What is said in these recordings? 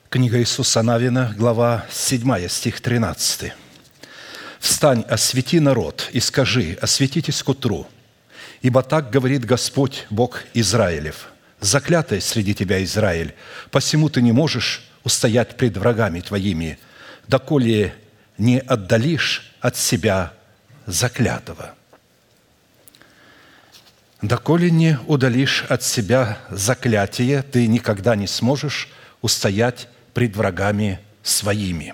Книга Иисуса Навина, глава 7, стих 13. «Встань, освети народ, и скажи: осветитесь к утру, ибо так говорит Господь, Бог Израилев. Заклятый среди тебя Израиль, посему ты не можешь устоять пред врагами твоими, доколе не отдалишь от себя заклятого». Доколе не удалишь от себя заклятие, ты никогда не сможешь устоять пред врагами своими.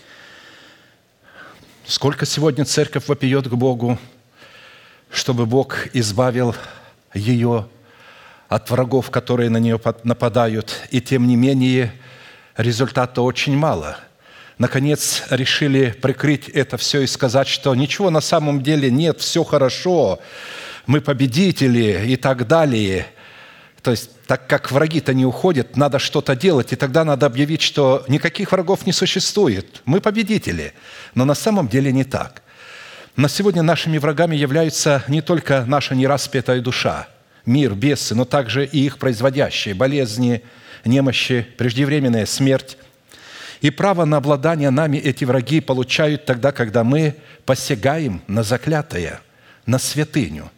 Сколько сегодня церковь вопиет к Богу, чтобы Бог избавил ее от врагов, которые на нее нападают, и тем не менее результата очень мало. Наконец решили прикрыть это все и сказать, что ничего на самом деле нет, все хорошо, мы победители и так далее. То есть, так как враги-то не уходят, надо что-то делать, и тогда надо объявить, что никаких врагов не существует. Мы победители. Но на самом деле не так. На сегодня нашими врагами являются не только наша нераспятая душа, мир, бесы, но также и их производящие, болезни, немощи, преждевременная смерть. И право на обладание нами эти враги получают тогда, когда мы посягаем на заклятое, на святыню.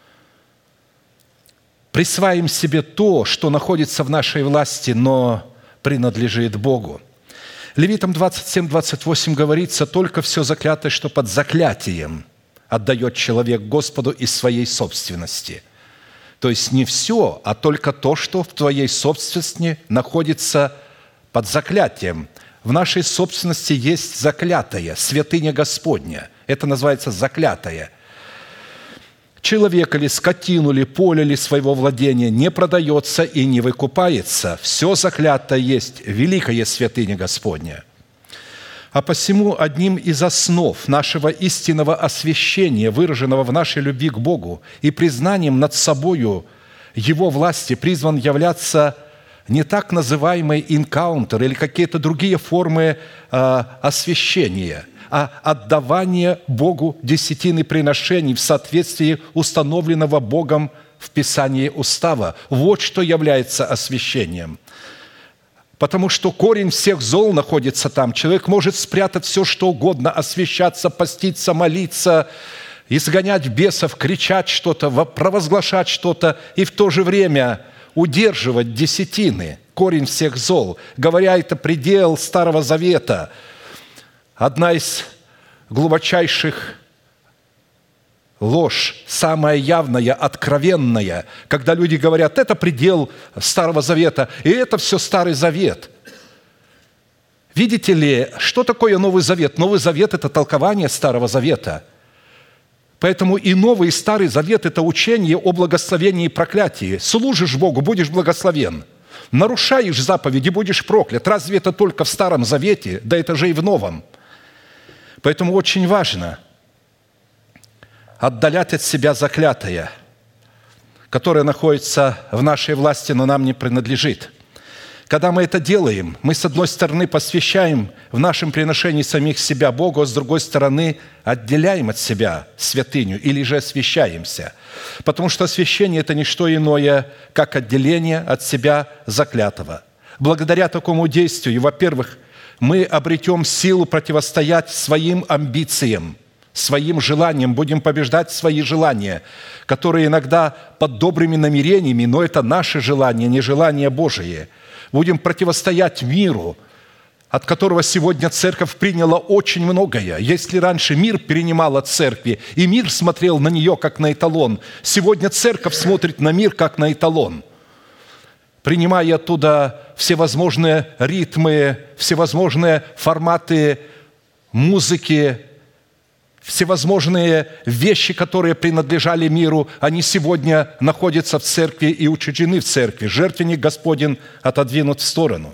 Присваиваем себе то, что находится в нашей власти, но принадлежит Богу. Левитам 27-28 говорится: «Только все заклятое, что под заклятием отдает человек Господу из своей собственности». То есть не все, а только то, что в твоей собственности находится под заклятием. В нашей собственности есть заклятое, святыня Господня. Это называется заклятое. Человек или скотину, или поле, или своего владения не продается и не выкупается. Все заклятое есть великая святыня Господня. А посему одним из основ нашего истинного освящения, выраженного в нашей любви к Богу и признанием над собою Его власти, призван являться не так называемый энкаунтер или какие-то другие формы освящения, а отдавание Богу десятины приношений в соответствии установленного Богом в Писании устава. Вот что является освящением. Потому что корень всех зол находится там. Человек может спрятать все, что угодно, освящаться, поститься, молиться, изгонять бесов, кричать что-то, провозглашать что-то, и в то же время удерживать десятины, корень всех зол. Говоря, это предел Старого Завета. Одна из глубочайших ложь, самая явная, откровенная, когда люди говорят: это предел Старого Завета, и это все Старый Завет. Видите ли, что такое Новый Завет? Новый Завет – это толкование Старого Завета. Поэтому и Новый, и Старый Завет – это учение о благословении и проклятии. Служишь Богу – будешь благословен. Нарушаешь заповеди – будешь проклят. Разве это только в Старом Завете? Да это же и в Новом. Поэтому очень важно отдалять от себя заклятое, которое находится в нашей власти, но нам не принадлежит. Когда мы это делаем, мы, с одной стороны, посвящаем в нашем приношении самих себя Богу, а с другой стороны, отделяем от себя святыню или же освящаемся. Потому что освящение – это не что иное, как отделение от себя заклятого. Благодаря такому действию, во-первых, мы обретем силу противостоять своим амбициям, своим желаниям, будем побеждать свои желания, которые иногда под добрыми намерениями, но это наши желания, не желания Божие. Будем противостоять миру, от которого сегодня церковь приняла очень многое. Если раньше мир перенимал от церкви, и мир смотрел на нее как на эталон, сегодня церковь смотрит на мир как на эталон, принимая оттуда всевозможные ритмы, всевозможные форматы музыки, всевозможные вещи, которые принадлежали миру, они сегодня находятся в церкви и учреждены в церкви. Жертвенник Господень отодвинут в сторону.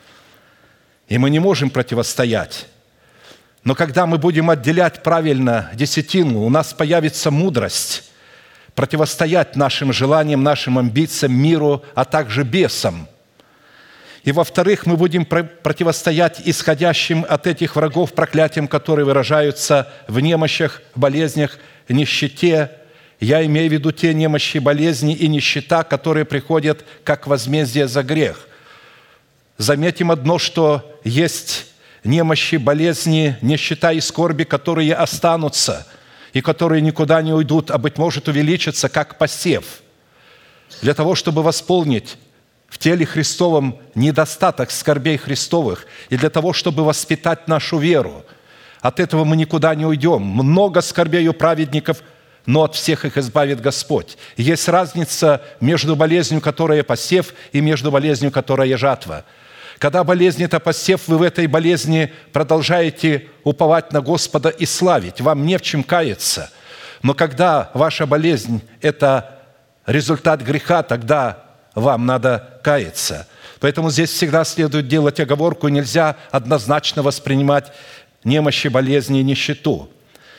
И мы не можем противостоять. Но когда мы будем отделять правильно десятину, у нас появится мудрость противостоять нашим желаниям, нашим амбициям, миру, а также бесам. И, во-вторых, мы будем противостоять исходящим от этих врагов проклятиям, которые выражаются в немощах, болезнях, нищете. Я имею в виду те немощи, болезни и нищета, которые приходят как возмездие за грех. заметим одно, что есть немощи, болезни, нищета и скорби, которые останутся и которые никуда не уйдут, а, быть может, увеличатся, как посев, для того, чтобы восполнить в теле Христовом недостаток скорбей Христовых и для того, чтобы воспитать нашу веру. От этого мы никуда не уйдем. Много скорбей у праведников, но от всех их избавит Господь. Есть разница между болезнью, которая посев, и между болезнью, которая жатва. Когда болезнь – это посев, вы в этой болезни продолжаете уповать на Господа и славить. Вам не в чем каяться. Но когда ваша болезнь – это результат греха, тогда вам надо каяться. Поэтому здесь всегда следует делать оговорку, нельзя однозначно воспринимать немощи, болезни и нищету.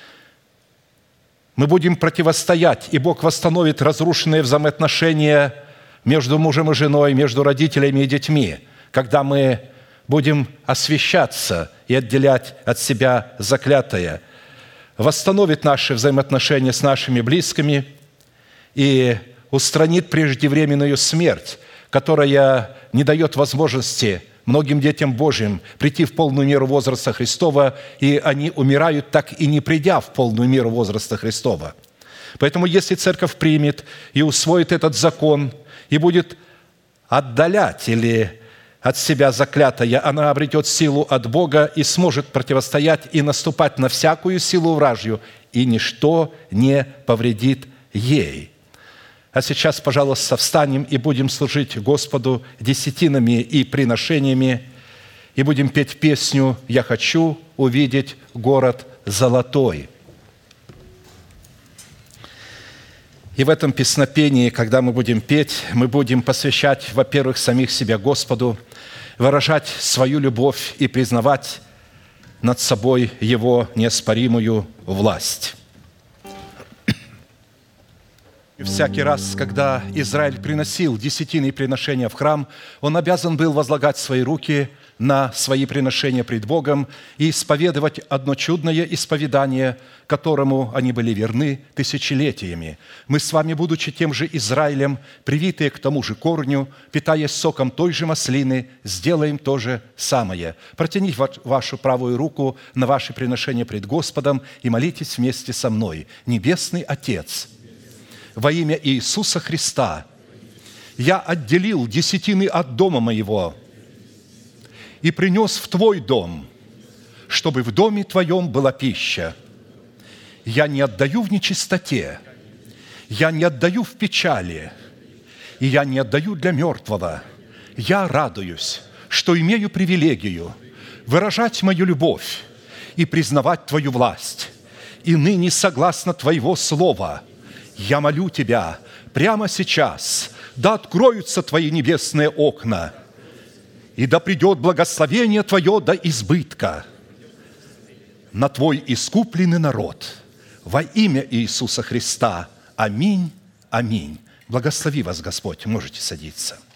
Мы будем противостоять, и Бог восстановит разрушенные взаимоотношения между мужем и женой, между родителями и детьми, когда мы будем освящаться и отделять от себя заклятое, восстановит наши взаимоотношения с нашими близкими и устранит преждевременную смерть, которая не дает возможности многим детям Божьим прийти в полную меру возраста Христова, и они умирают, так и не придя в полную меру возраста Христова. Поэтому если церковь примет и усвоит этот закон, и будет отдалять или от себя заклятое, она обретет силу от Бога и сможет противостоять и наступать на всякую силу вражью, и ничто не повредит ей. А сейчас, пожалуйста, встанем и будем служить Господу десятинами и приношениями, и будем петь песню «Я хочу увидеть город золотой». И в этом песнопении, когда мы будем петь, мы будем посвящать, во-первых, самих себя Господу, выражать свою любовь и признавать над собой Его неоспоримую власть. Всякий раз, когда Израиль приносил десятины приношения в храм, он обязан был возлагать свои руки на свои приношения пред Богом и исповедовать одно чудное исповедание, которому они были верны тысячелетиями. Мы с вами, будучи тем же Израилем, привитые к тому же корню, питаясь соком той же маслины, сделаем то же самое. Протяните вашу правую руку на ваши приношения пред Господом и молитесь вместе со мной. Небесный Отец, во имя Иисуса Христа я отделил десятины от дома моего и принес в Твой дом, чтобы в доме Твоем была пища. Я не отдаю в нечистоте, я не отдаю в печали, и я не отдаю для мертвого. Я радуюсь, что имею привилегию выражать мою любовь и признавать Твою власть. И ныне, согласно Твоего слова, я молю Тебя прямо сейчас, да откроются Твои небесные окна, и да придет благословение Твое до избытка на Твой искупленный народ. Во имя Иисуса Христа. Аминь. Аминь. Благослови вас Господь. Можете садиться.